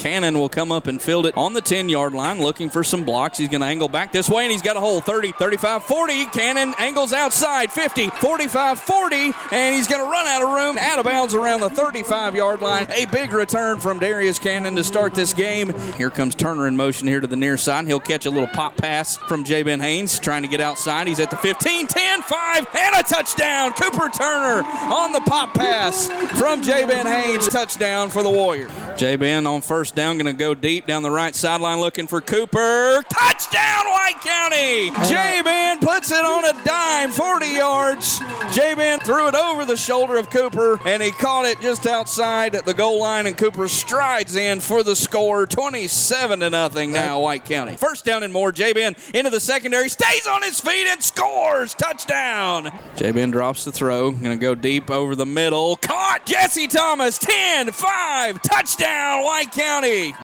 Cannon will come up and field it on the 10-yard line, looking for some blocks. He's going to angle back this way, and he's got a hole. 30, 35, 40. Cannon angles outside. 50, 45, 40, and he's going to run out of room, out of bounds around the 35-yard line. A big return from Darius Cannon to start this game. Here comes Turner in motion here to the near side. He'll catch a little pop pass from Jabin Haynes, trying to get outside. He's at the 15, 10, 5, and a touchdown. Cooper Turner on the pop pass from Jabin Haynes. Touchdown for the Warriors. Jabin on first down, going to go deep down the right sideline looking for Cooper. Touchdown, White County! Jabin puts it on a dime, 40 yards. Jabin threw it over the shoulder of Cooper, and he caught it just outside at the goal line, and Cooper strides in for the score, 27-0 now, White County. First down and more. Jabin into the secondary, stays on his feet and scores. Touchdown. Jabin drops the throw, going to go deep over the middle. Caught. Jesse Thomas, 10, 5, touchdown, White County.